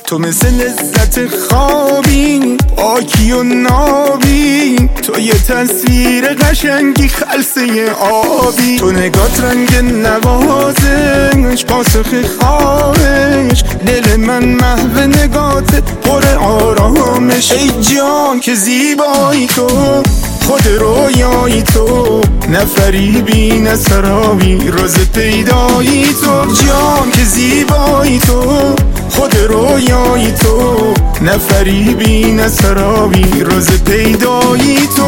تو مثل لذت خوابی، پاکی و نابی، تو یه تصویر قشنگی خلسه آبی. تو نگات رنگ نوازش، پاسخ خواهش، دل من محو نگات پر آرامش. ای جان که زیبایی تو، خود رویایی تو، نه فریبی نه سرابی، راز پیدایی تو. جان که زیبایی تو، خود رویایی تو، نه فریبی نه سرابی، راز پیدایی تو.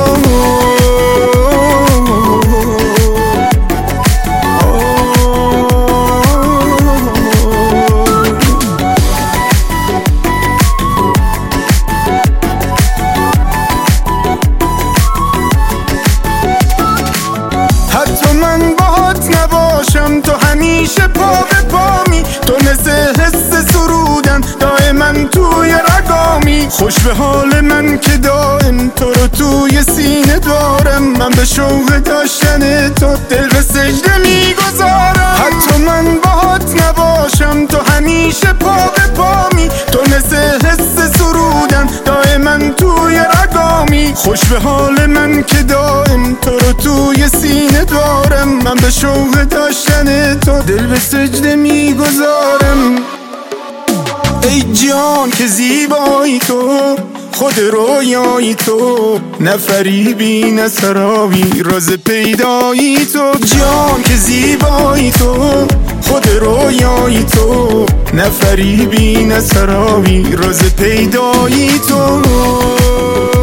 من باهات نباشم تو همیشه پا به پامی، تو مثل حس سرودن دائما توی رگامی. خوش به حال من که دائم تو رو توی سینه دارم، من به شوق داشتن تو دل به سجده میگذارم. حتی من باهات نباشم تو همیشه پا به پامی، تو مثل حس سرودن دائما توی رگامی. خوش به حال من که دائم تو رو توی سینه دارم، من به شوق داشتن تو دل به سجده میگذارم. ای جان که زیبایی تو، خود رویایی تو، نه فریبی نه سرابی، راز پیدایی تو. جان که زیبایی تو، خود رویایی تو، نه فریبی نه سرابی، راز پیدایی تو.